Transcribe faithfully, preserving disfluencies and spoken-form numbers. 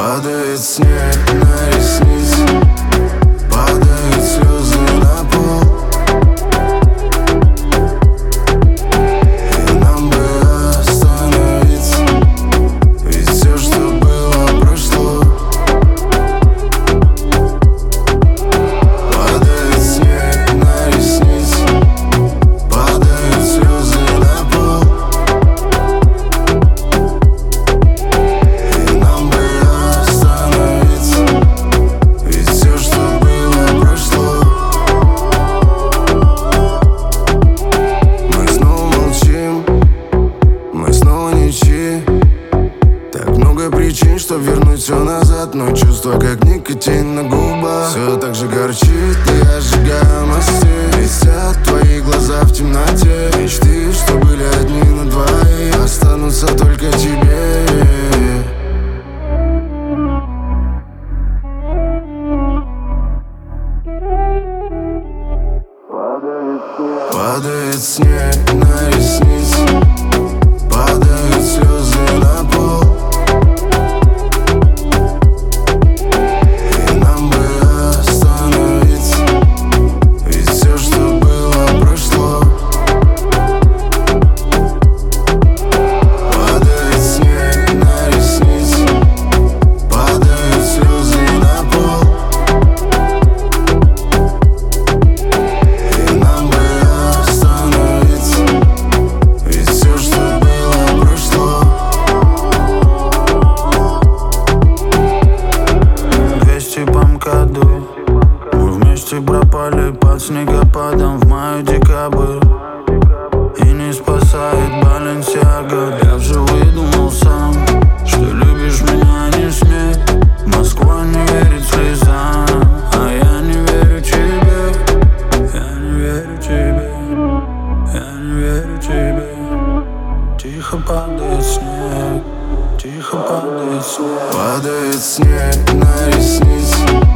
Падает снег на ресницы, падают слезы на пол. И нам бы остановиться, ведь все, что было, прошло. Падает снег на ресницы, падают слезы на пол. И нам бы остановиться, ведь все, что было, прошло. Мы снова молчим, мы снова ничьи. Так много причин, чтоб вернуть все назад, но чувство как никотин на губах все так же горчит, и я сжигаю мосты. Висят твои глаза в темноте. Мечты, что были одни на двоих, останутся только тебе. Падает снег на ресницы, падают слезы на пол. И нам бы остановиться, ведь все, что было, прошло. Падает снег на ресницы, падают слезы на пол. И нам бы остановиться, ведь все, что было, прошло. Двести по МКАДу, мы вместе пропали под снегопадом в мае-декабрь. И не спасает Баленсиага. Я вже выдумал сам, что любишь меня, не смей. Москва не верит слезам, а я не верю тебе. Я не верю тебе, я не верю тебе. Тихо падает снег, тихо падает снег. Падает снег на ресницы,